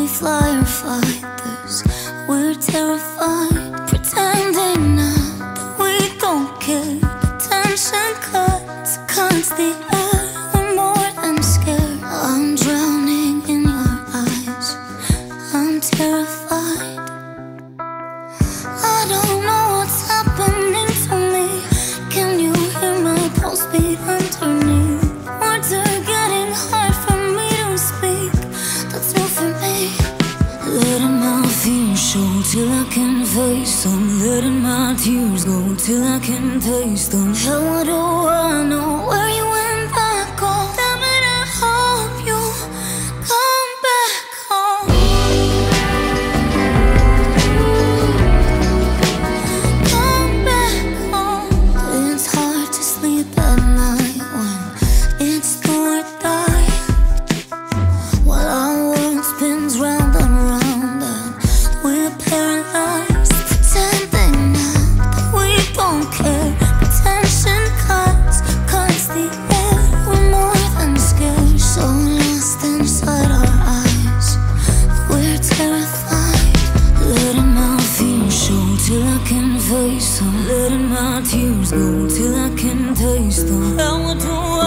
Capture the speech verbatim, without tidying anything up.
fly or fight this. We're terrified, pretending not that we don't care. Tension cuts, cuts the air. We're more than scared. I'm drowning in your eyes. I'm terrified. I don't know what's happening to me. Can you hear my pulse beat underneath? Words are getting hard for me to speak. That's new for me. Letting my fears show till I can face them. Letting my tears go till I can taste them. Hell, what do I know where you went back home? Damn it, I hope you come back home. Come back home. It's hard to sleep at night when it's do or die. While our world spins round and round and we're paralyzed, pretending not that we don't care. Tension cuts, cuts the air. We're more than scared, so lost inside our eyes. We're terrified. Letting my fears show till I can face them. Letting my tears go till I can taste them. Hell, what do